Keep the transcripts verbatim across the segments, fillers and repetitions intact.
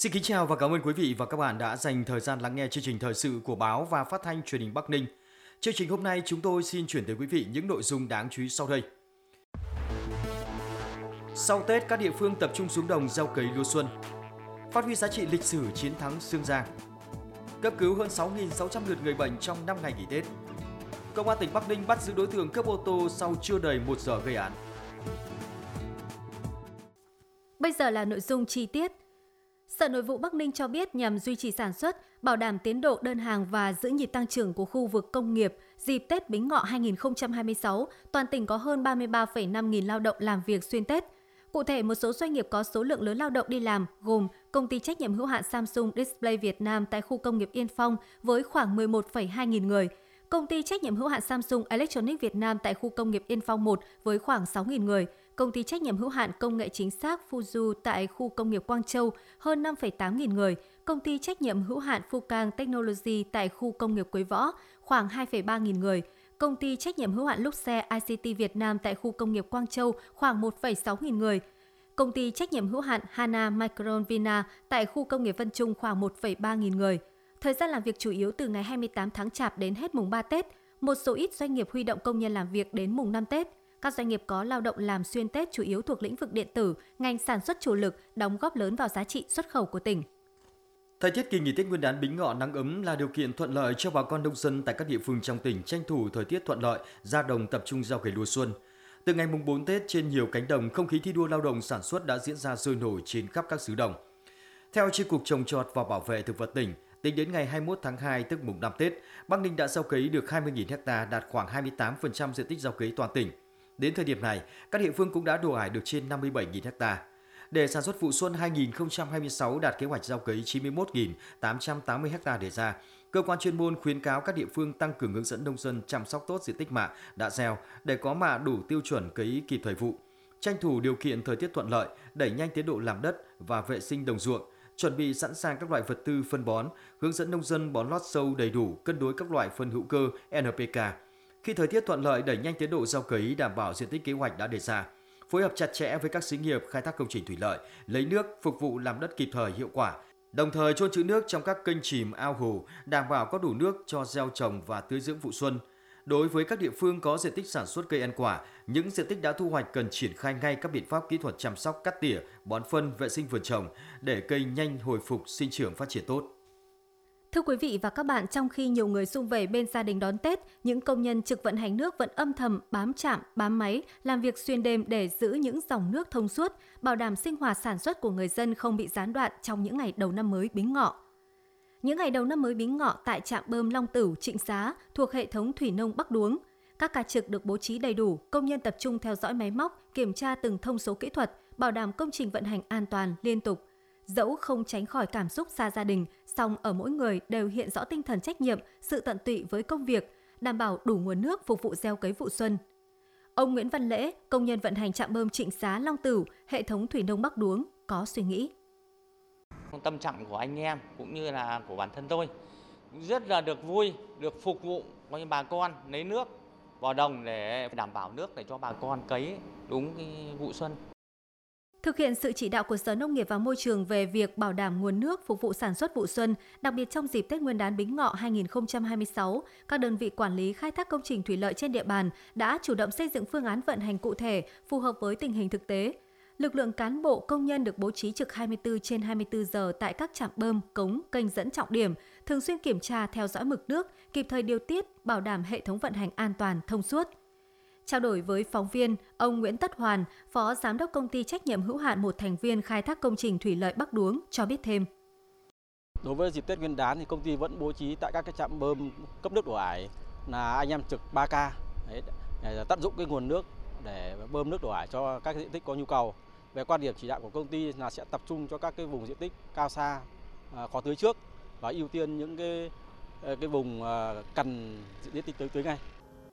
Xin kính chào và cảm ơn quý vị và các bạn đã dành thời gian lắng nghe chương trình thời sự của báo và phát thanh truyền hình Bắc Ninh. Chương trình hôm nay chúng tôi xin chuyển tới quý vị những nội dung đáng chú ý sau đây. Sau Tết, các địa phương tập trung xuống đồng gieo cấy lúa xuân. Phát huy giá trị lịch sử chiến thắng Sương Giang. Cấp cứu hơn sáu nghìn sáu trăm lượt người bệnh trong năm ngày nghỉ Tết. Công an tỉnh Bắc Ninh bắt giữ đối tượng cướp ô tô sau chưa đầy một giờ gây án. Bây giờ là nội dung chi tiết. Sở Nội vụ Bắc Ninh cho biết nhằm duy trì sản xuất, bảo đảm tiến độ đơn hàng và giữ nhịp tăng trưởng của khu vực công nghiệp, dịp Tết Bính Ngọ hai không hai sáu, toàn tỉnh có hơn ba mươi ba phẩy năm nghìn lao động làm việc xuyên Tết. Cụ thể, một số doanh nghiệp có số lượng lớn lao động đi làm gồm Công ty trách nhiệm hữu hạn Samsung Display Việt Nam tại khu công nghiệp Yên Phong với khoảng mười một phẩy hai nghìn người, Công ty trách nhiệm hữu hạn Samsung Electronics Việt Nam tại khu công nghiệp Yên Phong một với khoảng sáu nghìn người, Công ty trách nhiệm hữu hạn Công nghệ chính xác Fuju tại khu công nghiệp Quang Châu hơn năm phẩy tám nghìn người, Công ty trách nhiệm hữu hạn Fukang Technology tại khu công nghiệp Quế Võ khoảng hai phẩy ba nghìn người, Công ty trách nhiệm hữu hạn Luxe i xê tê Việt Nam tại khu công nghiệp Quang Châu khoảng một phẩy sáu nghìn người, Công ty trách nhiệm hữu hạn Hana Micron Vina tại khu công nghiệp Vân Trung khoảng một phẩy ba nghìn người. Thời gian làm việc chủ yếu từ ngày hai mươi tám tháng Chạp đến hết mùng ba Tết. Một số ít doanh nghiệp huy động công nhân làm việc đến mùng năm Tết. Các doanh nghiệp có lao động làm xuyên Tết chủ yếu thuộc lĩnh vực điện tử, ngành sản xuất chủ lực, đóng góp lớn vào giá trị xuất khẩu của tỉnh. Thời tiết kỳ nghỉ Tết Nguyên đán Bính Ngọ nắng ấm là điều kiện thuận lợi cho bà con nông dân tại các địa phương trong tỉnh tranh thủ thời tiết thuận lợi, ra đồng tập trung gieo cấy lúa xuân. Từ ngày mùng bốn Tết, trên nhiều cánh đồng, không khí thi đua lao động sản xuất đã diễn ra sôi nổi trên khắp các xứ đồng. Theo Chi cục Trồng trọt và Bảo vệ thực vật tỉnh, tính đến ngày hai mươi mốt tháng hai tức mùng năm Tết, Bắc Ninh đã gieo cấy được hai mươi nghìn ha, đạt khoảng hai mươi tám phần trăm diện tích gieo cấy toàn tỉnh. Đến thời điểm này, các địa phương cũng đã đổ ải được trên năm mươi bảy nghìn ha. Để sản xuất vụ xuân hai không hai sáu đạt kế hoạch gieo cấy chín mươi mốt nghìn tám trăm tám mươi ha đề ra, cơ quan chuyên môn khuyến cáo các địa phương tăng cường hướng dẫn nông dân chăm sóc tốt diện tích mạ đã gieo để có mạ đủ tiêu chuẩn cấy kịp thời vụ, tranh thủ điều kiện thời tiết thuận lợi, đẩy nhanh tiến độ làm đất và vệ sinh đồng ruộng, chuẩn bị sẵn sàng các loại vật tư phân bón, hướng dẫn nông dân bón lót sâu đầy đủ, cân đối các loại phân hữu cơ en pê ca. Khi thời tiết thuận lợi, đẩy nhanh tiến độ gieo cấy, đảm bảo diện tích kế hoạch đã đề ra. Phối hợp chặt chẽ với các xí nghiệp khai thác công trình thủy lợi, lấy nước phục vụ làm đất kịp thời hiệu quả. Đồng thời chôn trữ nước trong các kênh chìm ao hồ, đảm bảo có đủ nước cho gieo trồng và tưới dưỡng vụ xuân. Đối với các địa phương có diện tích sản xuất cây ăn quả, những diện tích đã thu hoạch cần triển khai ngay các biện pháp kỹ thuật chăm sóc, cắt tỉa, bón phân, vệ sinh vườn trồng để cây nhanh hồi phục, sinh trưởng phát triển tốt. Thưa quý vị và các bạn, trong khi nhiều người sum vầy bên gia đình đón Tết, những công nhân trực vận hành nước vẫn âm thầm bám trạm, bám máy, làm việc xuyên đêm để giữ những dòng nước thông suốt, bảo đảm sinh hoạt sản xuất của người dân không bị gián đoạn trong những ngày đầu năm mới Bính Ngọ. Những ngày đầu năm mới Bính Ngọ tại trạm bơm Long Tửu, Trịnh Xá thuộc hệ thống thủy nông Bắc Đuống, các ca trực được bố trí đầy đủ, công nhân tập trung theo dõi máy móc, kiểm tra từng thông số kỹ thuật, bảo đảm công trình vận hành an toàn, liên tục. Dẫu không tránh khỏi cảm xúc xa gia đình, song ở mỗi người đều hiện rõ tinh thần trách nhiệm, sự tận tụy với công việc, đảm bảo đủ nguồn nước phục vụ gieo cấy vụ xuân. Ông Nguyễn Văn Lễ, công nhân vận hành trạm bơm Trịnh Xá Long Tửu, hệ thống thủy nông Bắc Đuống, có suy nghĩ. Tâm trạng của anh em cũng như là của bản thân tôi rất là được vui, được phục vụ với bà con lấy nước vào đồng để đảm bảo nước để cho bà con cấy đúng cái vụ xuân. Thực hiện sự chỉ đạo của Sở Nông nghiệp và Môi trường về việc bảo đảm nguồn nước phục vụ sản xuất vụ xuân, đặc biệt trong dịp Tết Nguyên đán Bính Ngọ hai không hai sáu, các đơn vị quản lý khai thác công trình thủy lợi trên địa bàn đã chủ động xây dựng phương án vận hành cụ thể phù hợp với tình hình thực tế. Lực lượng cán bộ công nhân được bố trí trực hai mươi tư trên hai mươi tư giờ tại các trạm bơm, cống, kênh dẫn trọng điểm, thường xuyên kiểm tra, theo dõi mực nước, kịp thời điều tiết, bảo đảm hệ thống vận hành an toàn, thông suốt. Trao đổi với phóng viên, ông Nguyễn Tất Hoàn, Phó Giám đốc Công ty trách nhiệm hữu hạn một thành viên khai thác công trình thủy lợi Bắc Đuống cho biết thêm. Đối với dịp Tết Nguyên đán thì công ty vẫn bố trí tại các cái trạm bơm cấp nước đổ ải là anh em trực ba ca đấy, để tận dụng cái nguồn nước để bơm nước đổ ải cho các diện tích có nhu cầu. Về quan điểm chỉ đạo của công ty là sẽ tập trung cho các cái vùng diện tích cao xa, khó tưới trước và ưu tiên những cái cái vùng cần diện tích tưới tưới ngay.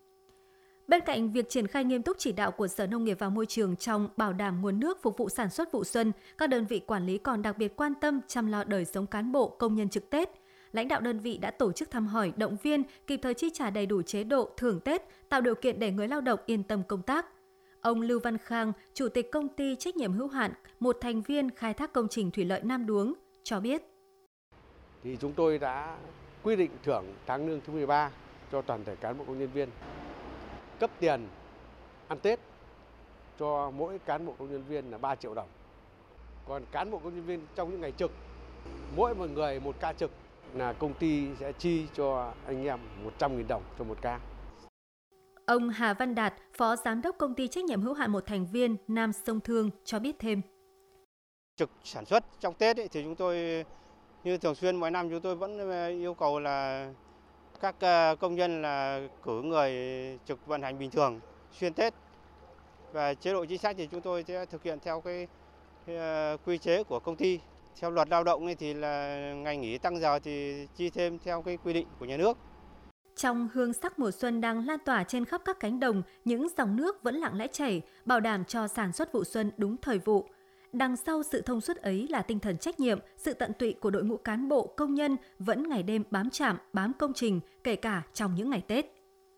Bên cạnh việc triển khai nghiêm túc chỉ đạo của Sở Nông nghiệp và Môi trường trong bảo đảm nguồn nước phục vụ sản xuất vụ xuân, các đơn vị quản lý còn đặc biệt quan tâm chăm lo đời sống cán bộ, công nhân trực Tết. Lãnh đạo đơn vị đã tổ chức thăm hỏi, động viên, kịp thời chi trả đầy đủ chế độ thưởng Tết, tạo điều kiện để người lao động yên tâm công tác. Ông Lưu Văn Khang, Chủ tịch Công ty trách nhiệm hữu hạn một thành viên khai thác công trình thủy lợi Nam Đuống, cho biết. Thì chúng tôi đã quy định thưởng tháng lương thứ mười ba cho toàn thể cán bộ công nhân viên, cấp tiền ăn Tết cho mỗi cán bộ công nhân viên là ba triệu đồng. Còn cán bộ công nhân viên trong những ngày trực, mỗi một người một ca trực là công ty sẽ chi cho anh em một trăm nghìn đồng cho một ca. Ông Hà Văn Đạt, Phó Giám đốc Công ty Trách nhiệm hữu hạn một thành viên Nam Sông Thương cho biết thêm. Trực sản xuất trong Tết ấy, thì chúng tôi như thường xuyên mỗi năm chúng tôi vẫn yêu cầu là các công nhân là cử người trực vận hành bình thường xuyên Tết. Và chế độ chính sách thì chúng tôi sẽ thực hiện theo cái, cái quy chế của công ty. Theo luật lao động thì là ngày nghỉ tăng giờ thì chi thêm theo cái quy định của nhà nước. Trong hương sắc mùa xuân đang lan tỏa trên khắp các cánh đồng, những dòng nước vẫn lặng lẽ chảy, bảo đảm cho sản xuất vụ xuân đúng thời vụ. Đằng sau sự thông suốt ấy là tinh thần trách nhiệm, sự tận tụy của đội ngũ cán bộ, công nhân vẫn ngày đêm bám trạm, bám công trình, kể cả trong những ngày Tết.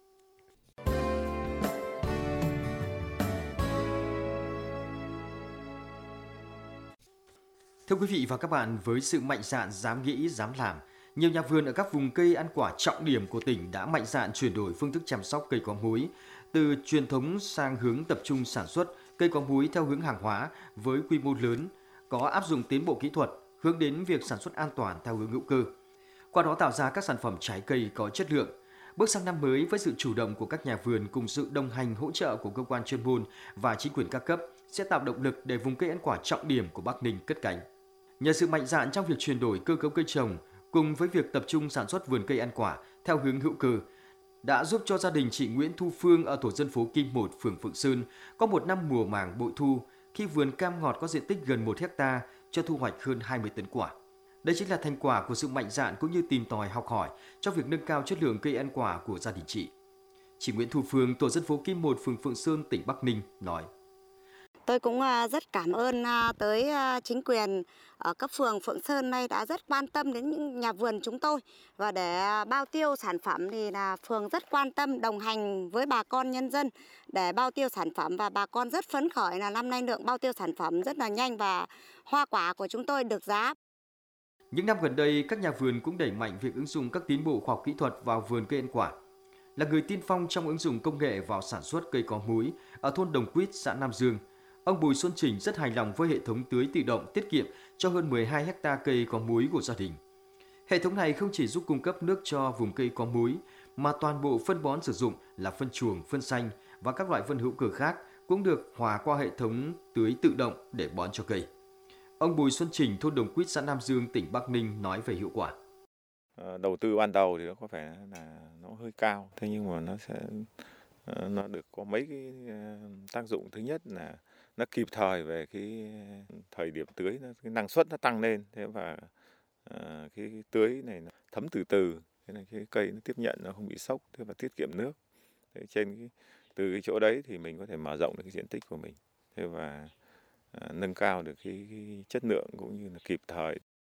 Thưa quý vị và các bạn, với sự mạnh dạn dám nghĩ, dám làm, nhiều nhà vườn ở các vùng cây ăn quả trọng điểm của tỉnh đã mạnh dạn chuyển đổi phương thức chăm sóc cây có múi, từ truyền thống sang hướng tập trung sản xuất cây có múi theo hướng hàng hóa với quy mô lớn, có áp dụng tiến bộ kỹ thuật, hướng đến việc sản xuất an toàn theo hướng hữu cơ. Qua đó tạo ra các sản phẩm trái cây có chất lượng. Bước sang năm mới với sự chủ động của các nhà vườn cùng sự đồng hành hỗ trợ của cơ quan chuyên môn và chính quyền các cấp sẽ tạo động lực để vùng cây ăn quả trọng điểm của Bắc Ninh cất cánh. Nhờ sự mạnh dạn trong việc chuyển đổi cơ cấu cây trồng cùng với việc tập trung sản xuất vườn cây ăn quả theo hướng hữu cơ đã giúp cho gia đình chị Nguyễn Thu Phương ở tổ dân phố Kim một, phường Phượng Sơn có một năm mùa màng bội thu khi vườn cam ngọt có diện tích gần một hecta cho thu hoạch hơn hai mươi tấn quả. Đây chính là thành quả của sự mạnh dạn cũng như tìm tòi học hỏi trong việc nâng cao chất lượng cây ăn quả của gia đình chị. Chị Nguyễn Thu Phương, tổ dân phố Kim một, phường Phượng Sơn, tỉnh Bắc Ninh nói: Tôi cũng rất cảm ơn tới chính quyền ở cấp phường Phượng Sơn này đã rất quan tâm đến những nhà vườn chúng tôi. Và để bao tiêu sản phẩm thì là phường rất quan tâm đồng hành với bà con nhân dân để bao tiêu sản phẩm, và bà con rất phấn khởi là năm nay lượng bao tiêu sản phẩm rất là nhanh và hoa quả của chúng tôi được giá. Những năm gần đây, các nhà vườn cũng đẩy mạnh việc ứng dụng các tiến bộ khoa học kỹ thuật vào vườn cây ăn quả. Là người tiên phong trong ứng dụng công nghệ vào sản xuất cây có múi ở thôn Đồng Quýt, xã Nam Dương, ông Bùi Xuân Trình rất hài lòng với hệ thống tưới tự động tiết kiệm cho hơn mười hai héc ta cây có múi của gia đình. Hệ thống này không chỉ giúp cung cấp nước cho vùng cây có múi, mà toàn bộ phân bón sử dụng là phân chuồng, phân xanh và các loại phân hữu cơ khác cũng được hòa qua hệ thống tưới tự động để bón cho cây. Ông Bùi Xuân Trình, thôn Đồng Quýt, xã Nam Dương, tỉnh Bắc Ninh nói về hiệu quả. Đầu tư ban đầu thì nó có vẻ là nó hơi cao, thế nhưng mà nó sẽ nó được có mấy cái tác dụng. Thứ nhất là nó kịp thời về cái thời điểm tưới, cái năng suất nó tăng lên, thế và uh, cái tưới này nó thấm từ từ, thế này cái cây nó tiếp nhận nó không bị sốc, thế và tiết kiệm nước. Thế trên cái từ cái chỗ đấy thì mình có thể mở rộng được cái diện tích của mình, thế và uh, nâng cao được cái, cái chất lượng cũng như là kịp thời.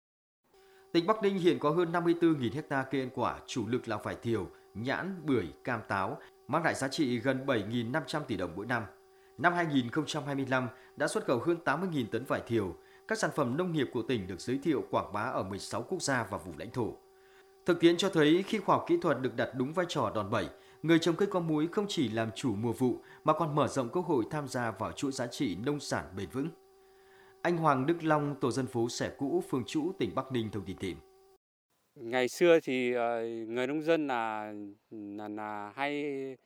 Tỉnh Bắc Ninh hiện có hơn năm mươi tư nghìn ha cây ăn quả, chủ lực là vải thiều, nhãn, bưởi, cam, táo, mang lại giá trị gần bảy nghìn năm trăm tỷ đồng mỗi năm. Năm hai nghìn không trăm hai mươi lăm đã xuất khẩu hơn tám mươi nghìn tấn vải thiều. Các sản phẩm nông nghiệp của tỉnh được giới thiệu quảng bá ở mười sáu quốc gia và vùng lãnh thổ. Thực tiễn cho thấy khi khoa học kỹ thuật được đặt đúng vai trò đòn bẩy, người trồng cây có múi không chỉ làm chủ mùa vụ mà còn mở rộng cơ hội tham gia vào chuỗi giá trị nông sản bền vững. Anh Hoàng Đức Long, tổ dân phố Xẻ Cũ, phường Trũ, tỉnh Bắc Ninh thông tin thêm. Ngày xưa thì người nông dân là là, là hay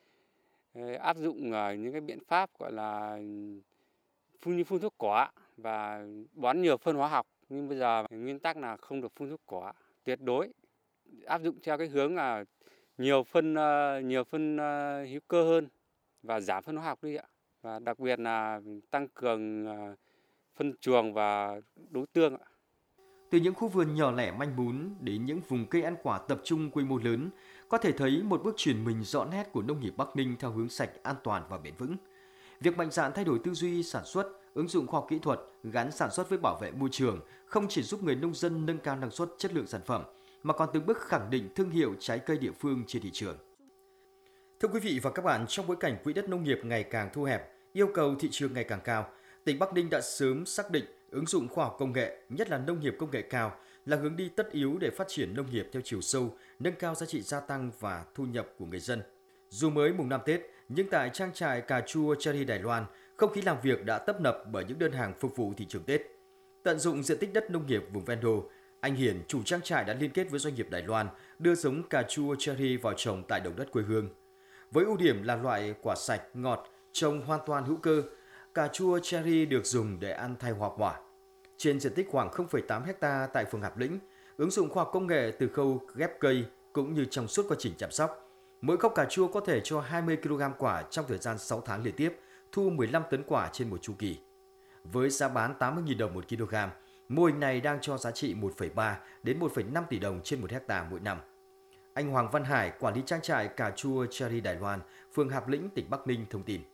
áp dụng những cái biện pháp gọi là phun như phun thuốc cỏ và bón nhiều phân hóa học, nhưng bây giờ nguyên tắc là không được phun thuốc cỏ tuyệt đối, áp dụng theo cái hướng là nhiều phân nhiều phân hữu cơ hơn và giảm phân hóa học đi ạ, và đặc biệt là tăng cường phân chuồng và đối tương ạ. Từ những khu vườn nhỏ lẻ manh mún đến những vùng cây ăn quả tập trung quy mô lớn, có thể thấy một bước chuyển mình rõ nét của nông nghiệp Bắc Ninh theo hướng sạch, an toàn và bền vững. Việc mạnh dạn thay đổi tư duy sản xuất, ứng dụng khoa học kỹ thuật, gắn sản xuất với bảo vệ môi trường không chỉ giúp người nông dân nâng cao năng suất, chất lượng sản phẩm, mà còn từng bước khẳng định thương hiệu trái cây địa phương trên thị trường. Thưa quý vị và các bạn, trong bối cảnh quỹ đất nông nghiệp ngày càng thu hẹp, yêu cầu thị trường ngày càng cao, tỉnh Bắc Ninh đã sớm xác định ứng dụng khoa học công nghệ, nhất là nông nghiệp công nghệ cao, là hướng đi tất yếu để phát triển nông nghiệp theo chiều sâu, nâng cao giá trị gia tăng và thu nhập của người dân. Dù mới mùng năm Tết, nhưng tại trang trại cà chua Cherry Đài Loan, không khí làm việc đã tấp nập bởi những đơn hàng phục vụ thị trường Tết. Tận dụng diện tích đất nông nghiệp vùng ven đô, anh Hiển, chủ trang trại đã liên kết với doanh nghiệp Đài Loan đưa giống cà chua Cherry vào trồng tại đồng đất quê hương. Với ưu điểm là loại quả sạch, ngọt, trồng hoàn toàn hữu cơ, cà chua Cherry được dùng để ăn thay hoa quả. Trên diện tích khoảng không phẩy tám héc ta tại phường Hạp Lĩnh, ứng dụng khoa học công nghệ từ khâu ghép cây cũng như trong suốt quá trình chăm sóc. Mỗi gốc cà chua có thể cho hai mươi ki lô gam quả trong thời gian sáu tháng liên tiếp, thu mười lăm tấn quả trên một chu kỳ. Với giá bán tám mươi nghìn đồng một kg, mô hình này đang cho giá trị một phẩy ba đến một phẩy năm tỷ đồng trên một hectare mỗi năm. Anh Hoàng Văn Hải, quản lý trang trại cà chua Cherry Đài Loan, phường Hạp Lĩnh, tỉnh Bắc Ninh thông tin.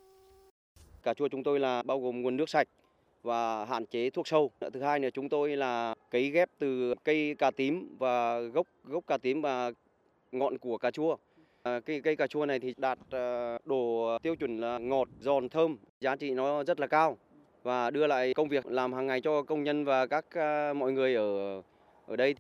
Cà chua chúng tôi là bao gồm nguồn nước sạch và hạn chế thuốc sâu. Thứ hai là chúng tôi là cấy ghép từ cây cà tím và gốc gốc cà tím và ngọn của cà chua. À, cây cây cà chua này thì đạt độ tiêu chuẩn là ngọt, giòn, thơm, giá trị nó rất là cao và đưa lại công việc làm hàng ngày cho công nhân và các uh, mọi người ở ở đây.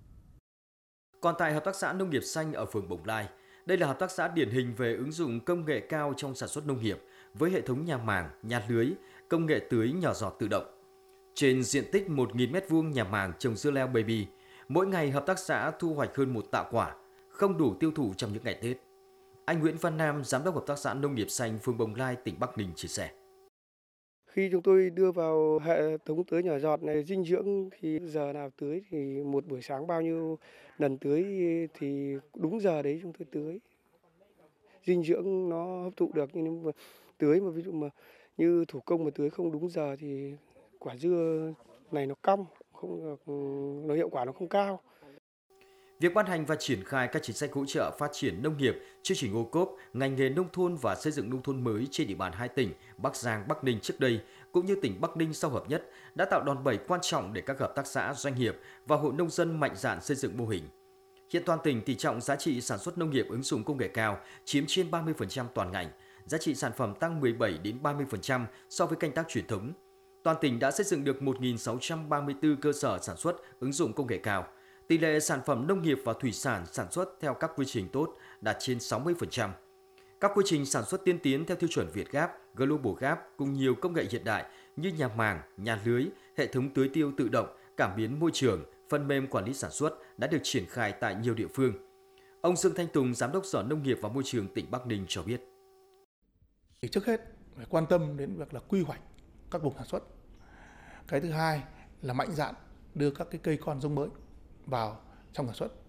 Còn tại Hợp tác xã Nông nghiệp Xanh ở phường Bồng Lai, đây là hợp tác xã điển hình về ứng dụng công nghệ cao trong sản xuất nông nghiệp với hệ thống nhà màng, nhà lưới, công nghệ tưới nhỏ giọt tự động. Trên diện tích một nghìn mét vuông nhà màng trồng dưa leo baby, mỗi ngày hợp tác xã thu hoạch hơn một tạ quả, không đủ tiêu thụ trong những ngày Tết. Anh Nguyễn Văn Nam, giám đốc Hợp tác xã Nông nghiệp Xanh phường Bồng Lai, tỉnh Bắc Ninh chia sẻ. Khi chúng tôi đưa vào hệ thống tưới nhỏ giọt này, dinh dưỡng thì giờ nào tưới thì một buổi sáng bao nhiêu lần tưới thì đúng giờ đấy chúng tôi tưới. Dinh dưỡng nó hấp thụ được, nhưng mà tưới mà ví dụ mà như thủ công mà tưới không đúng giờ thì quả dưa này nó cong, không nó hiệu quả nó không cao. Việc ban hành và triển khai các chính sách hỗ trợ phát triển nông nghiệp, chương trình ô cốp, ngành nghề nông thôn và xây dựng nông thôn mới trên địa bàn hai tỉnh Bắc Giang, Bắc Ninh trước đây, cũng như tỉnh Bắc Ninh sau hợp nhất, đã tạo đòn bẩy quan trọng để các hợp tác xã, doanh nghiệp và hộ nông dân mạnh dạn xây dựng mô hình. Hiện toàn tỉnh tỷ trọng giá trị sản xuất nông nghiệp ứng dụng công nghệ cao chiếm trên ba mươi phần trăm toàn ngành, giá trị sản phẩm tăng mười bảy đến ba mươi phần trăm so với canh tác truyền thống. Toàn tỉnh đã xây dựng được một nghìn sáu trăm ba mươi tư cơ sở sản xuất ứng dụng công nghệ cao. Tỷ lệ sản phẩm nông nghiệp và thủy sản sản xuất theo các quy trình tốt đạt trên sáu mươi phần trăm. Các quy trình sản xuất tiên tiến theo tiêu chuẩn Việt Gap, Global Gap cùng nhiều công nghệ hiện đại như nhà màng, nhà lưới, hệ thống tưới tiêu tự động, cảm biến môi trường, phần mềm quản lý sản xuất đã được triển khai tại nhiều địa phương. Ông Dương Thanh Tùng, Giám đốc Sở Nông nghiệp và Môi trường tỉnh Bắc Ninh cho biết. Trước hết phải quan tâm đến việc là quy hoạch các vùng sản xuất. Cái thứ hai là mạnh dạn đưa các cái cây con giống mới vào trong sản xuất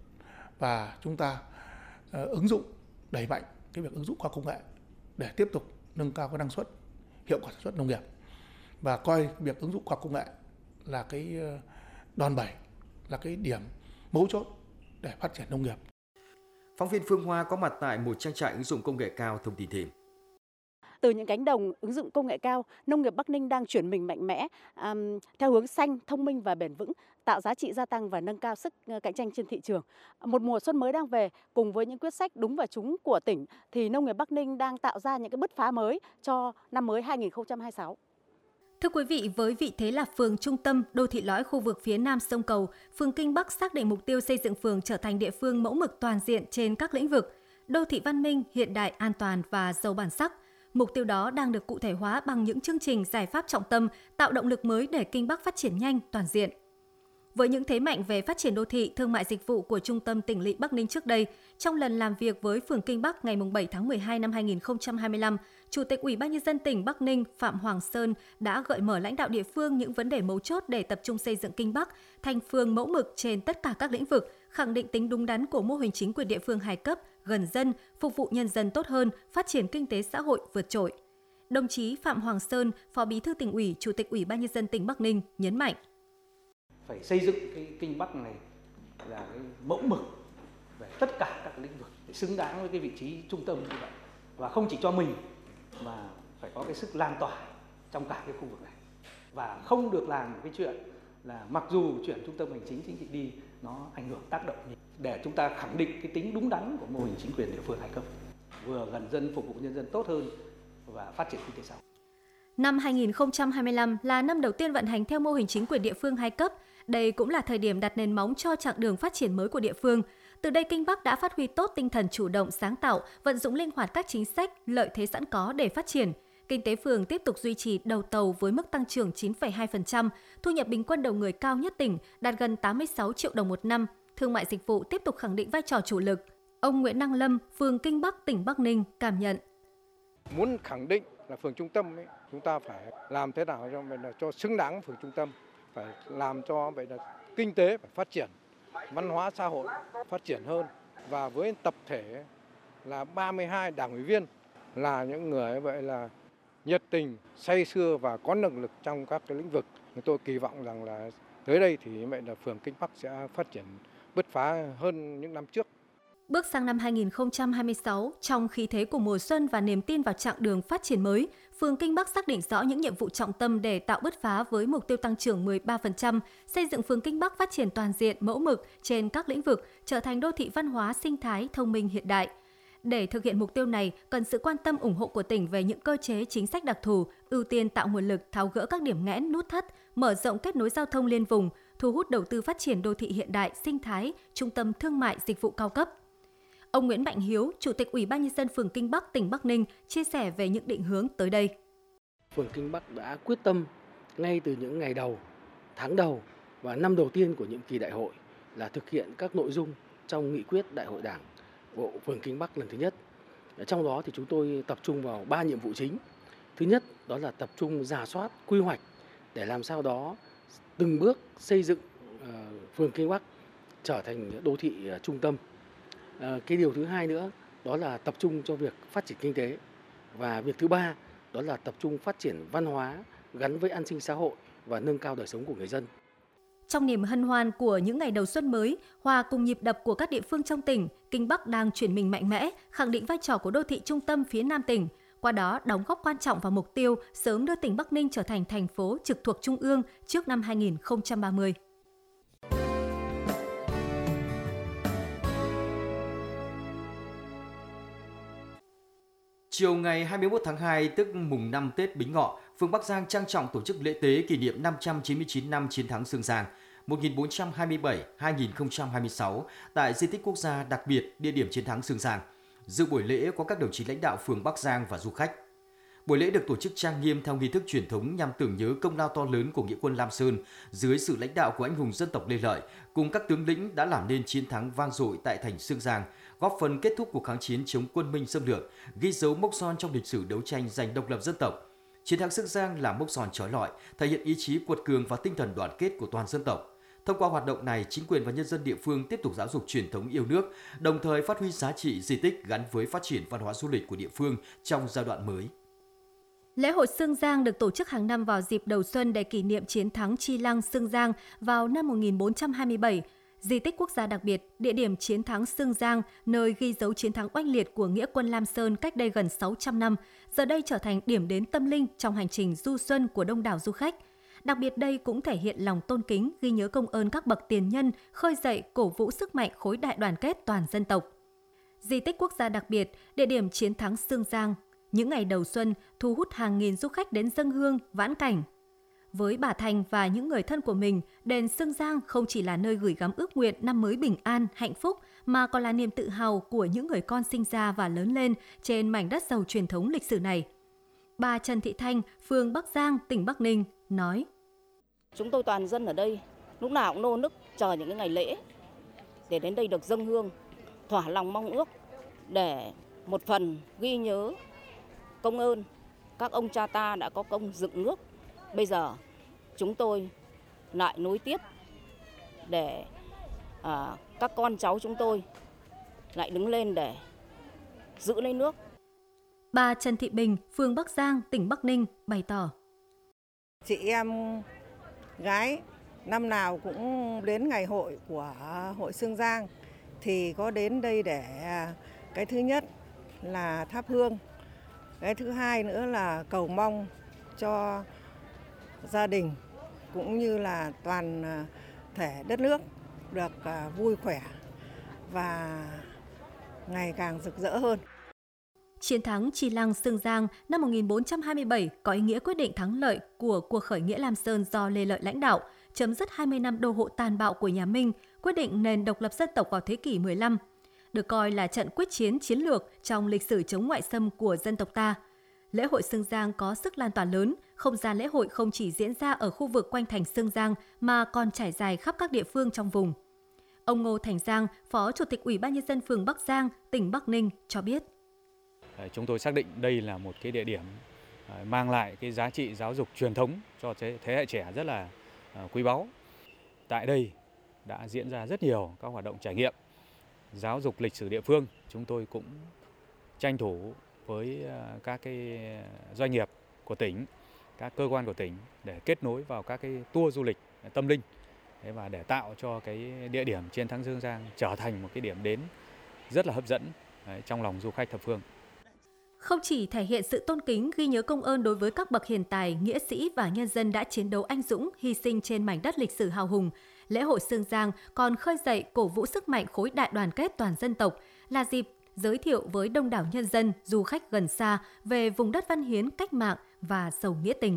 và chúng ta uh, ứng dụng đẩy mạnh cái việc ứng dụng khoa học công nghệ để tiếp tục nâng cao cái năng suất, hiệu quả sản xuất nông nghiệp và coi việc ứng dụng khoa học công nghệ là cái uh, đòn bẩy, là cái điểm mấu chốt để phát triển nông nghiệp. Phóng viên Phương Hoa có mặt tại một trang trại ứng dụng công nghệ cao thông tin thêm. Từ những cánh đồng ứng dụng công nghệ cao, nông nghiệp Bắc Ninh đang chuyển mình mạnh mẽ um, theo hướng xanh, thông minh và bền vững, tạo giá trị gia tăng và nâng cao sức cạnh tranh trên thị trường. Một mùa xuân mới đang về, cùng với những quyết sách đúng và trúng của tỉnh, thì nông nghiệp Bắc Ninh đang tạo ra những cái bứt phá mới cho năm mới hai nghìn không trăm hai mươi sáu. Thưa quý vị, với vị thế là phường trung tâm đô thị lõi khu vực phía Nam sông Cầu, phường Kinh Bắc xác định mục tiêu xây dựng phường trở thành địa phương mẫu mực toàn diện trên các lĩnh vực, đô thị văn minh, hiện đại, an toàn và giàu bản sắc. Mục tiêu đó đang được cụ thể hóa bằng những chương trình giải pháp trọng tâm tạo động lực mới để Kinh Bắc phát triển nhanh, toàn diện. Với những thế mạnh về phát triển đô thị, thương mại dịch vụ của Trung tâm Tỉnh lỵ Bắc Ninh trước đây, trong lần làm việc với phường Kinh Bắc ngày bảy tháng mười hai năm hai nghìn không trăm hai mươi lăm, Chủ tịch Ủy ban Nhân dân tỉnh Bắc Ninh Phạm Hoàng Sơn đã gợi mở lãnh đạo địa phương những vấn đề mấu chốt để tập trung xây dựng Kinh Bắc thành phường mẫu mực trên tất cả các lĩnh vực, khẳng định tính đúng đắn của mô hình chính quyền địa phương hai cấp, gần dân, phục vụ nhân dân tốt hơn, phát triển kinh tế xã hội vượt trội. Đồng chí Phạm Hoàng Sơn, Phó Bí thư Tỉnh ủy, Chủ tịch Ủy ban Nhân dân tỉnh Bắc Ninh nhấn mạnh: phải xây dựng cái Kinh Bắc này là cái mẫu mực về tất cả các lĩnh vực để xứng đáng với cái vị trí trung tâm như vậy, và không chỉ cho mình mà phải có cái sức lan tỏa trong cả cái khu vực này, và không được làm cái chuyện là mặc dù chuyển trung tâm hành chính chính trị đi nó ảnh hưởng tác động nhiều, để chúng ta khẳng định cái tính đúng đắn của mô hình chính quyền địa phương hai cấp, vừa gần dân, phục vụ nhân dân tốt hơn và phát triển kinh tế xã hội. Năm hai nghìn không trăm hai mươi lăm là năm đầu tiên vận hành theo mô hình chính quyền địa phương hai cấp. Đây cũng là thời điểm đặt nền móng cho chặng đường phát triển mới của địa phương. Từ đây, Kinh Bắc đã phát huy tốt tinh thần chủ động, sáng tạo, vận dụng linh hoạt các chính sách, lợi thế sẵn có để phát triển. Kinh tế phường tiếp tục duy trì đầu tàu với mức tăng trưởng chín phẩy hai phần trăm, thu nhập bình quân đầu người cao nhất tỉnh, đạt gần tám mươi sáu triệu đồng một năm. Thương mại dịch vụ tiếp tục khẳng định vai trò chủ lực. Ông Nguyễn Năng Lâm, phường Kinh Bắc, tỉnh Bắc Ninh cảm nhận. Muốn khẳng định là phường trung tâm ấy, chúng ta phải làm thế nào cho vậy là cho xứng đáng phường trung tâm, phải làm cho vậy là kinh tế phải phát triển, văn hóa xã hội phát triển hơn, và với tập thể là ba mươi hai đảng ủy viên là những người vậy là nhiệt tình, say sưa và có năng lực trong các cái lĩnh vực. Tôi kỳ vọng rằng là tới đây thì vậy là phường Kinh Bắc sẽ phát triển bứt phá hơn những năm trước. Bước sang năm hai nghìn không trăm hai mươi sáu, trong khí thế của mùa xuân và niềm tin vào chặng đường phát triển mới, phường Kinh Bắc xác định rõ những nhiệm vụ trọng tâm để tạo bứt phá với mục tiêu tăng trưởng mười ba phần trăm, xây dựng phường Kinh Bắc phát triển toàn diện, mẫu mực trên các lĩnh vực, trở thành đô thị văn hóa sinh thái thông minh hiện đại. Để thực hiện mục tiêu này, cần sự quan tâm ủng hộ của tỉnh về những cơ chế chính sách đặc thù, ưu tiên tạo nguồn lực tháo gỡ các điểm nghẽn nút thắt, mở rộng kết nối giao thông liên vùng, thu hút đầu tư phát triển đô thị hiện đại, sinh thái, trung tâm thương mại, dịch vụ cao cấp. Ông Nguyễn Mạnh Hiếu, Chủ tịch Ủy ban Nhân dân phường Kinh Bắc, tỉnh Bắc Ninh, chia sẻ về những định hướng tới đây. Phường Kinh Bắc đã quyết tâm ngay từ những ngày đầu, tháng đầu và năm đầu tiên của nhiệm kỳ đại hội là thực hiện các nội dung trong nghị quyết Đại hội Đảng bộ phường Kinh Bắc lần thứ nhất. Trong đó thì chúng tôi tập trung vào ba nhiệm vụ chính. Thứ nhất đó là tập trung rà soát, quy hoạch để làm sao đó từng bước xây dựng phường Kinh Bắc trở thành đô thị trung tâm. Cái điều thứ hai nữa đó là tập trung cho việc phát triển kinh tế, và việc thứ ba đó là tập trung phát triển văn hóa gắn với an sinh xã hội và nâng cao đời sống của người dân. Trong niềm hân hoan của những ngày đầu xuân mới, hòa cùng nhịp đập của các địa phương trong tỉnh, Kinh Bắc đang chuyển mình mạnh mẽ, khẳng định vai trò của đô thị trung tâm phía Nam tỉnh. Qua đó, đóng góp quan trọng vào mục tiêu sớm đưa tỉnh Bắc Ninh trở thành thành phố trực thuộc Trung ương trước năm hai nghìn không trăm ba mươi. Chiều ngày hai mươi mốt tháng hai, tức mùng năm Tết Bính Ngọ, phường Bắc Giang trang trọng tổ chức lễ tế kỷ niệm năm trăm chín mươi chín năm chiến thắng Sương Giang một nghìn bốn trăm hai mươi bảy đến hai nghìn không trăm hai mươi sáu tại di tích quốc gia đặc biệt địa điểm chiến thắng Sương Giang. Dự buổi lễ có các đồng chí lãnh đạo phường Bắc Giang và du khách. Buổi lễ được tổ chức trang nghiêm theo nghi thức truyền thống nhằm tưởng nhớ công lao to lớn của nghĩa quân Lam Sơn dưới sự lãnh đạo của anh hùng dân tộc Lê Lợi cùng các tướng lĩnh đã làm nên chiến thắng vang dội tại thành Sương Giang, góp phần kết thúc cuộc kháng chiến chống quân Minh xâm lược, ghi dấu mốc son trong lịch sử đấu tranh giành độc lập dân tộc. Chiến thắng Sương Giang là mốc son chói lọi, thể hiện ý chí quật cường và tinh thần đoàn kết của toàn dân tộc. Thông qua hoạt động này, chính quyền và nhân dân địa phương tiếp tục giáo dục truyền thống yêu nước, đồng thời phát huy giá trị di tích gắn với phát triển văn hóa du lịch của địa phương trong giai đoạn mới. Lễ hội Sương Giang được tổ chức hàng năm vào dịp đầu xuân để kỷ niệm chiến thắng Chi Lăng Sương Giang vào năm một nghìn bốn trăm hai mươi bảy. Di tích quốc gia đặc biệt, địa điểm chiến thắng Sương Giang, nơi ghi dấu chiến thắng oanh liệt của nghĩa quân Lam Sơn cách đây gần sáu trăm năm, giờ đây trở thành điểm đến tâm linh trong hành trình du xuân của đông đảo du khách. Đặc biệt đây cũng thể hiện lòng tôn kính, ghi nhớ công ơn các bậc tiền nhân, khơi dậy, cổ vũ sức mạnh khối đại đoàn kết toàn dân tộc. Di tích quốc gia đặc biệt, địa điểm chiến thắng Sương Giang, những ngày đầu xuân thu hút hàng nghìn du khách đến dâng hương, vãn cảnh. Với bà Thành và những người thân của mình, đền Sương Giang không chỉ là nơi gửi gắm ước nguyện năm mới bình an, hạnh phúc, mà còn là niềm tự hào của những người con sinh ra và lớn lên trên mảnh đất giàu truyền thống lịch sử này. Bà Trần Thị Thanh, phường Bắc Giang, tỉnh Bắc Ninh, nói: Chúng tôi toàn dân ở đây, lúc nào cũng nô nức chờ những cái ngày lễ để đến đây được dâng hương, thỏa lòng mong ước để một phần ghi nhớ công ơn các ông cha ta đã có công dựng nước. Bây giờ chúng tôi lại nối tiếp để à, các con cháu chúng tôi lại đứng lên để giữ lấy nước. Bà Trần Thị Bình, phường Bắc Giang, tỉnh Bắc Ninh bày tỏ: Chị em gái năm nào cũng đến ngày hội của hội Sương Giang thì có đến đây để cái thứ nhất là thắp hương, cái thứ hai nữa là cầu mong cho gia đình cũng như là toàn thể đất nước được vui khỏe và ngày càng rực rỡ hơn. Chiến thắng Chi Lăng Sương Giang năm một nghìn bốn trăm hai mươi bảy có ý nghĩa quyết định thắng lợi của cuộc khởi nghĩa Lam Sơn do Lê Lợi lãnh đạo, chấm dứt hai mươi năm đô hộ tàn bạo của nhà Minh, quyết định nền độc lập dân tộc vào thế kỷ mười lăm. Được coi là trận quyết chiến chiến lược trong lịch sử chống ngoại xâm của dân tộc ta. Lễ hội Sương Giang có sức lan tỏa lớn, không gian lễ hội không chỉ diễn ra ở khu vực quanh thành Sương Giang mà còn trải dài khắp các địa phương trong vùng. Ông Ngô Thành Giang, Phó Chủ tịch Ủy ban Nhân dân phường Bắc Giang, tỉnh Bắc Ninh cho biết. Chúng tôi xác định đây là một cái địa điểm mang lại cái giá trị giáo dục truyền thống cho thế hệ trẻ rất là quý báu. Tại đây đã diễn ra rất nhiều các hoạt động trải nghiệm giáo dục lịch sử địa phương. Chúng tôi cũng tranh thủ với các cái doanh nghiệp của tỉnh, các cơ quan của tỉnh để kết nối vào các cái tour du lịch tâm linh và để tạo cho cái địa điểm Chiến thắng Sương Giang trở thành một cái điểm đến rất là hấp dẫn trong lòng du khách thập phương. Không chỉ thể hiện sự tôn kính, ghi nhớ công ơn đối với các bậc hiền tài, nghĩa sĩ và nhân dân đã chiến đấu anh dũng, hy sinh trên mảnh đất lịch sử hào hùng, lễ hội Sương Giang còn khơi dậy cổ vũ sức mạnh khối đại đoàn kết toàn dân tộc, là dịp giới thiệu với đông đảo nhân dân, du khách gần xa về vùng đất văn hiến, cách mạng và giàu nghĩa tình.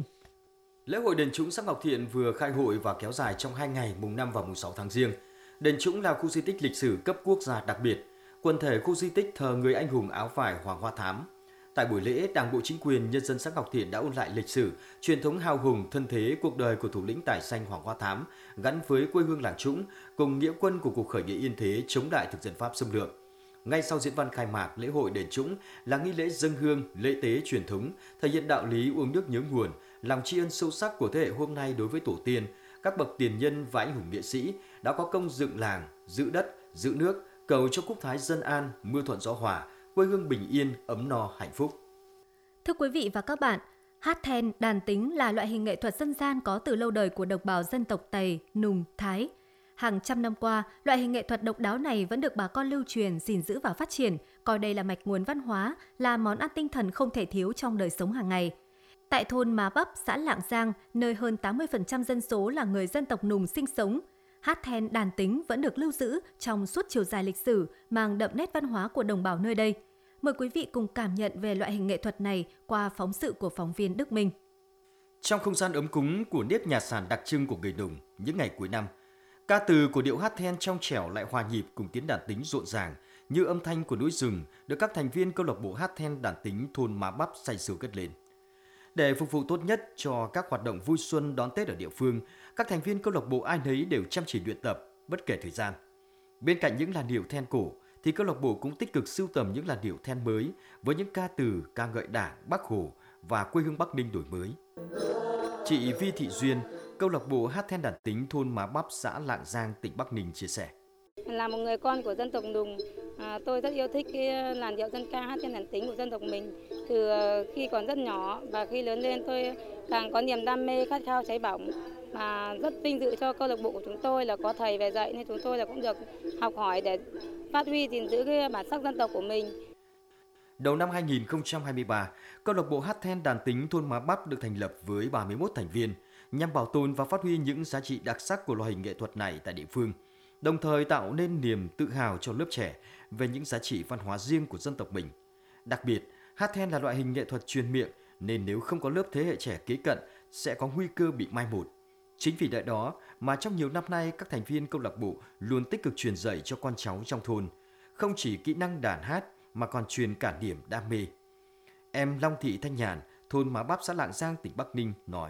Lễ hội Đền Trũng xã Ngọc Thiện vừa khai hội và kéo dài trong hai ngày mùng năm và mùng sáu tháng Giêng. Đền Trũng là khu di tích lịch sử cấp quốc gia đặc biệt, quần thể khu di tích thờ người anh hùng áo vải Hoàng Hoa Thám. Tại buổi lễ, Đảng bộ, chính quyền, nhân dân xã Ngọc Thiện đã ôn lại lịch sử, truyền thống hào hùng, thân thế, cuộc đời của thủ lĩnh tài xanh Hoàng Hoa Thám gắn với quê hương làng Trũng cùng nghĩa quân của cuộc khởi nghĩa Yên Thế chống lại thực dân Pháp xâm lược. Ngay sau diễn văn khai mạc, lễ hội Đền Trũng là nghi lễ dâng hương, lễ tế truyền thống, thể hiện đạo lý uống nước nhớ nguồn, lòng tri ân sâu sắc của thế hệ hôm nay đối với tổ tiên, các bậc tiền nhân và anh hùng nghĩa sĩ đã có công dựng làng, giữ đất, giữ nước, cầu cho quốc thái dân an, mưa thuận gió hòa, quê hương bình yên, ấm no, hạnh phúc. Thưa quý vị và các bạn, hát then, đàn tính là loại hình nghệ thuật dân gian có từ lâu đời của đồng bào dân tộc Tày, Nùng, Thái. Hàng trăm năm qua, loại hình nghệ thuật độc đáo này vẫn được bà con lưu truyền, gìn giữ và phát triển, coi đây là mạch nguồn văn hóa, là món ăn tinh thần không thể thiếu trong đời sống hàng ngày. Tại thôn Má Bắp, xã Lạng Giang, nơi hơn tám mươi phần trăm dân số là người dân tộc Nùng sinh sống, hát then đàn tính vẫn được lưu giữ trong suốt chiều dài lịch sử, mang đậm nét văn hóa của đồng bào nơi đây. Mời quý vị cùng cảm nhận về loại hình nghệ thuật này qua phóng sự của phóng viên Đức Minh. Trong không gian ấm cúng của nếp nhà sàn đặc trưng của người Nùng những ngày cuối năm, ca từ của điệu hát then trong trẻo lại hòa nhịp cùng tiếng đàn tính rộn ràng như âm thanh của núi rừng được các thành viên câu lạc bộ hát then đàn tính thôn Má Bắp say sưa cất lên. Để phục vụ tốt nhất cho các hoạt động vui xuân đón Tết ở địa phương, các thành viên câu lạc bộ ai nấy đều chăm chỉ luyện tập bất kể thời gian. Bên cạnh những làn điệu then cổ, thì câu lạc bộ cũng tích cực sưu tầm những làn điệu then mới với những ca từ ca ngợi Đảng, Bác Hồ và quê hương Bắc Ninh đổi mới. Chị Vi Thị Duyên, câu lạc bộ hát then đàn tính thôn Má Bắp, xã Lạng Giang, tỉnh Bắc Ninh chia sẻ: Là một người con của dân tộc Nùng, à, tôi rất yêu thích cái làn điệu dân ca hát then đàn tính của dân tộc mình từ khi còn rất nhỏ, và khi lớn lên tôi càng có niềm đam mê, khát khao cháy bỏng. Mà rất vinh dự cho câu lạc bộ của chúng tôi là có thầy về dạy, nên chúng tôi là cũng được học hỏi để phát huy, gìn giữ cái bản sắc dân tộc của mình. Đầu năm hai nghìn không trăm hai mươi ba, câu lạc bộ hát then đàn tính thôn Má Bắp được thành lập với ba mươi mốt thành viên nhằm bảo tồn và phát huy những giá trị đặc sắc của loại hình nghệ thuật này tại địa phương, đồng thời tạo nên niềm tự hào cho lớp trẻ về những giá trị văn hóa riêng của dân tộc mình. Đặc biệt, hát then là loại hình nghệ thuật truyền miệng nên nếu không có lớp thế hệ trẻ kế cận sẽ có nguy cơ bị mai một. Chính vì lẽ đó mà trong nhiều năm nay các thành viên câu lạc bộ luôn tích cực truyền dạy cho con cháu trong thôn, không chỉ kỹ năng đàn hát mà còn truyền cả niềm đam mê. Em Long Thị Thanh Nhàn, thôn Má Bắp, xã Lạng Giang, tỉnh Bắc Ninh nói: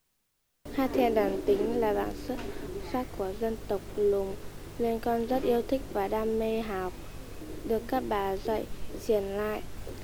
Hát then đàn tính là bản xuất sắc của dân tộc Nùng nên con rất yêu thích và đam mê học, được các bà dạy truyền lại.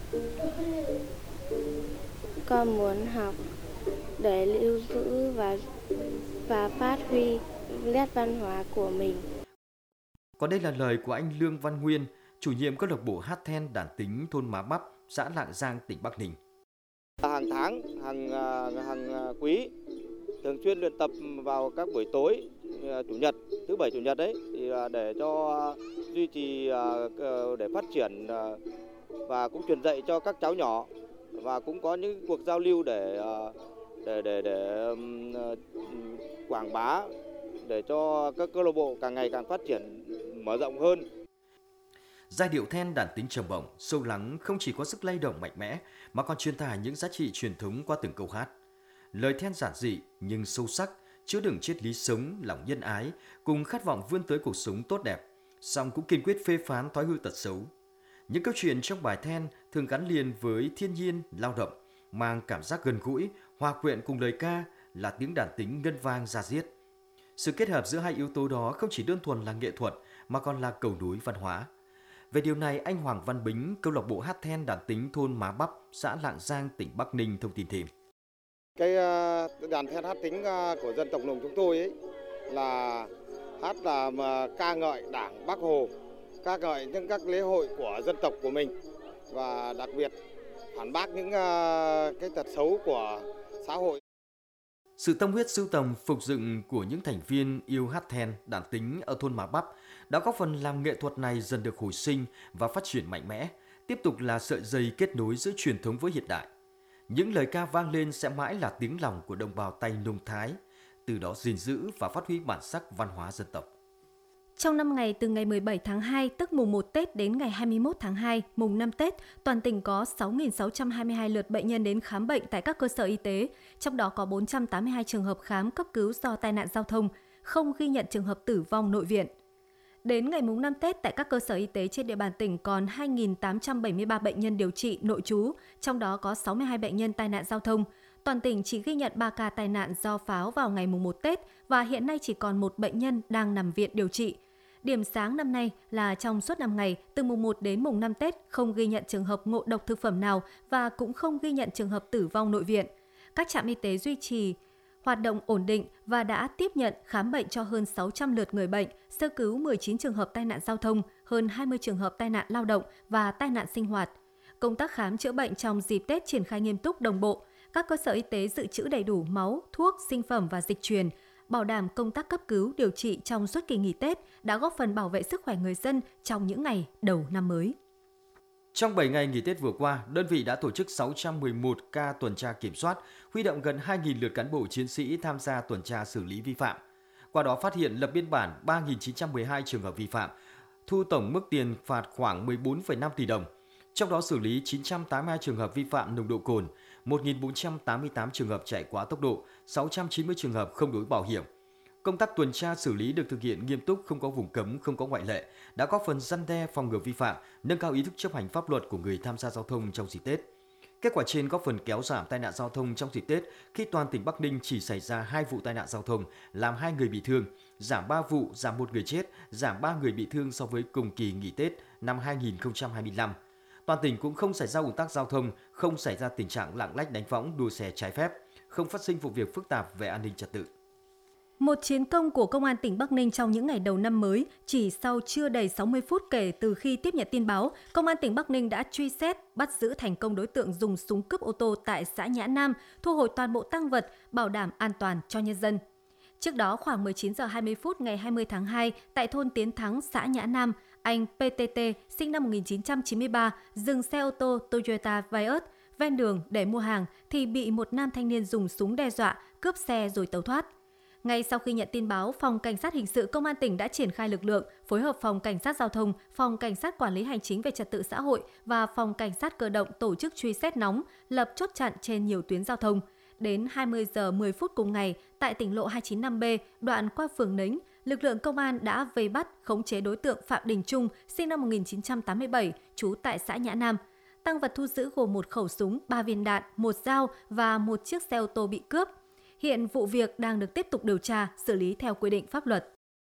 Con muốn học để lưu giữ và và phát huy nét văn hóa của mình. Còn đây là lời của anh Lương Văn Nguyên, chủ nhiệm câu lạc bộ hát then đàn tính thôn Má Bắp, xã Lạng Giang, tỉnh Bắc Ninh. Hàng tháng, hàng hàng quý thường xuyên luyện tập vào các buổi tối chủ nhật, thứ bảy chủ nhật đấy, thì để cho duy trì để phát triển và cũng truyền dạy cho các cháu nhỏ, và cũng có những cuộc giao lưu để để để để quảng bá để cho các câu lạc bộ càng ngày càng phát triển mở rộng hơn. Giai điệu then đàn tính trầm bổng, sâu lắng không chỉ có sức lay động mạnh mẽ mà còn truyền tải những giá trị truyền thống qua từng câu hát. Lời then giản dị nhưng sâu sắc, chứa đựng triết lý sống, lòng nhân ái cùng khát vọng vươn tới cuộc sống tốt đẹp, song cũng kiên quyết phê phán thói hư tật xấu. Những câu chuyện trong bài then thường gắn liền với thiên nhiên, lao động, mang cảm giác gần gũi, hòa quyện cùng lời ca là tiếng đàn tính ngân vang da diết. Sự kết hợp giữa hai yếu tố đó không chỉ đơn thuần là nghệ thuật mà còn là cầu nối văn hóa. Về điều này, anh Hoàng Văn Bính, câu lạc bộ hát then đàn tính thôn Má Bắp, xã Lạng Giang, tỉnh Bắc Ninh thông tin thêm. Cái đàn then hát tính của dân tộc Nùng chúng tôi ấy là hát là mà ca ngợi Đảng, Bác Hồ, ca ngợi những các lễ hội của dân tộc của mình và đặc biệt phản bác những cái tật xấu của xã hội. Sự tâm huyết sưu tầm phục dựng của những thành viên yêu hát then đàn tính ở thôn Má Bắp đã góp phần làm nghệ thuật này dần được hồi sinh và phát triển mạnh mẽ, tiếp tục là sợi dây kết nối giữa truyền thống với hiện đại. Những lời ca vang lên sẽ mãi là tiếng lòng của đồng bào Tây Nùng Thái, từ đó gìn giữ và phát huy bản sắc văn hóa dân tộc. Trong năm ngày từ ngày mười bảy tháng hai tức mùng một Tết đến ngày hai mươi mốt tháng hai, mùng năm Tết, toàn tỉnh có sáu nghìn sáu trăm hai mươi hai lượt bệnh nhân đến khám bệnh tại các cơ sở y tế, trong đó có bốn trăm tám mươi hai trường hợp khám cấp cứu do tai nạn giao thông, không ghi nhận trường hợp tử vong nội viện. Đến ngày mùng năm Tết, tại các cơ sở y tế trên địa bàn tỉnh còn hai nghìn tám trăm bảy mươi ba bệnh nhân điều trị nội trú, trong đó có sáu mươi hai bệnh nhân tai nạn giao thông. Toàn tỉnh chỉ ghi nhận ba ca tai nạn do pháo vào ngày mùng một Tết và hiện nay chỉ còn một bệnh nhân đang nằm viện điều trị. Điểm sáng năm nay là trong suốt năm ngày, từ mùng một đến mùng năm Tết không ghi nhận trường hợp ngộ độc thực phẩm nào và cũng không ghi nhận trường hợp tử vong nội viện. Các trạm y tế duy trì hoạt động ổn định và đã tiếp nhận khám bệnh cho hơn sáu trăm lượt người bệnh, sơ cứu mười chín trường hợp tai nạn giao thông, hơn hai mươi trường hợp tai nạn lao động và tai nạn sinh hoạt. Công tác khám chữa bệnh trong dịp Tết triển khai nghiêm túc đồng bộ. Các cơ sở y tế dự trữ đầy đủ máu, thuốc, sinh phẩm và dịch truyền, bảo đảm công tác cấp cứu, điều trị trong suốt kỳ nghỉ Tết đã góp phần bảo vệ sức khỏe người dân trong những ngày đầu năm mới. Trong bảy ngày nghỉ Tết vừa qua, đơn vị đã tổ chức sáu trăm mười một ca tuần tra kiểm soát, huy động gần hai nghìn lượt cán bộ chiến sĩ tham gia tuần tra xử lý vi phạm. Qua đó phát hiện lập biên bản ba nghìn chín trăm mười hai trường hợp vi phạm, thu tổng mức tiền phạt khoảng mười bốn phẩy năm tỷ đồng. Trong đó xử lý chín trăm tám mươi hai trường hợp vi phạm nồng độ cồn, một nghìn bốn trăm tám mươi tám trường hợp chạy quá tốc độ, sáu trăm chín mươi trường hợp không đội bảo hiểm. Công tác tuần tra xử lý được thực hiện nghiêm túc, không có vùng cấm, không có ngoại lệ, đã góp phần răn đe phòng ngừa vi phạm, nâng cao ý thức chấp hành pháp luật của người tham gia giao thông trong dịp Tết. Kết quả trên góp phần kéo giảm tai nạn giao thông trong dịp Tết khi toàn tỉnh Bắc Ninh chỉ xảy ra hai vụ tai nạn giao thông, làm hai người bị thương, giảm ba vụ, giảm một người chết, giảm ba người bị thương so với cùng kỳ nghỉ Tết năm hai nghìn không trăm hai mươi lăm. Toàn tỉnh cũng không xảy ra ùn tắc giao thông, không xảy ra tình trạng lạng lách đánh võng, đua xe trái phép, không phát sinh vụ việc phức tạp về an ninh trật tự. Một chiến công của Công an tỉnh Bắc Ninh trong những ngày đầu năm mới, chỉ sau chưa đầy sáu mươi phút kể từ khi tiếp nhận tin báo, Công an tỉnh Bắc Ninh đã truy xét, bắt giữ thành công đối tượng dùng súng cướp ô tô tại xã Nhã Nam, thu hồi toàn bộ tang vật, bảo đảm an toàn cho nhân dân. Trước đó, khoảng mười chín giờ hai mươi phút ngày hai mươi tháng hai, tại thôn Tiến Thắng, xã Nhã Nam, anh pê tê tê, sinh năm một nghìn chín trăm chín mươi ba, dừng xe ô tô Toyota Vios ven đường để mua hàng thì bị một nam thanh niên dùng súng đe dọa, cướp xe rồi tẩu thoát. Ngay sau khi nhận tin báo, Phòng Cảnh sát Hình sự Công an tỉnh đã triển khai lực lượng, phối hợp Phòng Cảnh sát Giao thông, Phòng Cảnh sát Quản lý Hành chính về Trật tự xã hội và Phòng Cảnh sát Cơ động tổ chức truy xét nóng, lập chốt chặn trên nhiều tuyến giao thông. Đến hai mươi giờ mười phút cùng ngày, tại tỉnh lộ hai chín năm B, đoạn qua phường Nính, lực lượng công an đã vây bắt, khống chế đối tượng Phạm Đình Trung, sinh năm một nghìn chín trăm tám mươi bảy, trú tại xã Nhã Nam. Tang vật thu giữ gồm một khẩu súng, ba viên đạn, một dao và một chiếc xe ô tô bị cướp. Hiện vụ việc đang được tiếp tục điều tra, xử lý theo quy định pháp luật.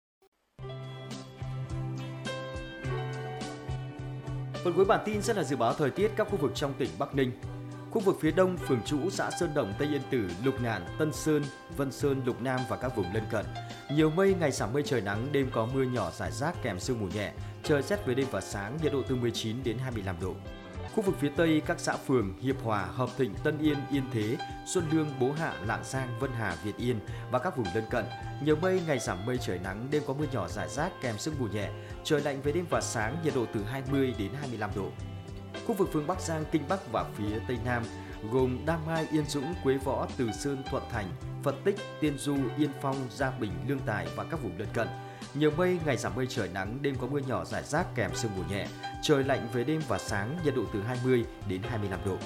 Phần cuối bản tin sẽ là dự báo thời tiết các khu vực trong tỉnh Bắc Ninh. Khu vực phía đông, phường Trũ, xã Sơn Động, Tây Yên Tử, Lục Ngạn, Tân Sơn, Vân Sơn, Lục Nam và các vùng lân cận. Nhiều mây, ngày giảm mây trời nắng, đêm có mưa nhỏ rải rác kèm sương mù nhẹ. Trời rét về đêm và sáng, nhiệt độ từ mười chín đến hai mươi lăm độ. Khu vực phía Tây, các xã phường Hiệp Hòa, Hợp Thịnh, Tân Yên, Yên Thế, Xuân Lương, Bố Hạ, Lạng Giang, Vân Hà, Việt Yên và các vùng lân cận. Nhiều mây, ngày giảm mây trời nắng, đêm có mưa nhỏ rải rác kèm sương mù nhẹ. Trời lạnh về đêm và sáng, nhiệt độ từ hai mươi đến hai mươi lăm độ. Khu vực phương Bắc Giang, Kinh Bắc và phía Tây Nam gồm Đam Mai, Yên Dũng, Quế Võ, Từ Sơn, Thuận Thành, Phật Tích, Tiên Du, Yên Phong, Gia Bình, Lương Tài và các vùng lân cận. Nhiều mây, ngày giảm mây trời nắng, đêm có mưa nhỏ rải rác kèm sương mù nhẹ. Trời lạnh về đêm và sáng, nhiệt độ từ hai mươi đến hai mươi lăm độ.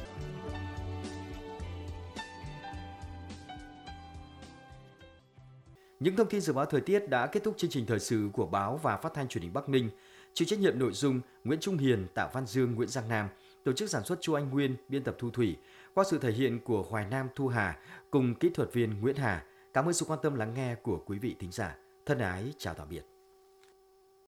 Những thông tin dự báo thời tiết đã kết thúc chương trình thời sự của báo và phát thanh truyền hình Bắc Ninh. Chịu trách nhiệm nội dung Nguyễn Trung Hiền, Tạ Văn Dương, Nguyễn Giang Nam. Tổ chức sản xuất Chu Anh Nguyên, biên tập Thu Thủy. Qua sự thể hiện của Hoài Nam, Thu Hà cùng kỹ thuật viên Nguyễn Hà. Cảm ơn sự quan tâm lắng nghe của quý vị thính giả. Thân ái chào tạm biệt.